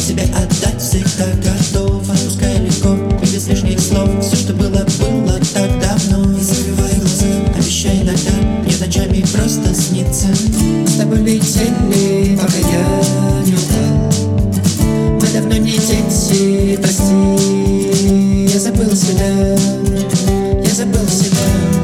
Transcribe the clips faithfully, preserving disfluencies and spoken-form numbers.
себе отдать всегда готов. Отпускай легко, без лишних слов. Все, что было, было так давно. Не закрывай глаза, обещай иногда мне ночами просто снится. Мы с тобой летели, пока я не устал. Мы давно не дети, прости. Я забыл себя, я забыл себя.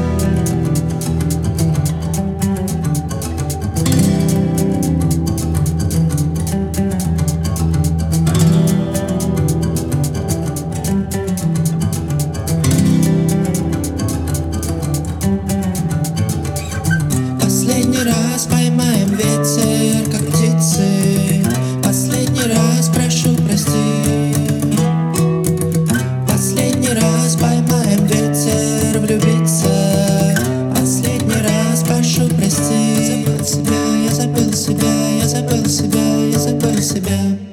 Последний раз поймаем ветер, как птицы. Последний раз прошу прости. Последний раз поймаем ветер, влюбиться. Последний раз прошу прости. Забыл себя, я забыл себя, я забыл себя, я забыл себя.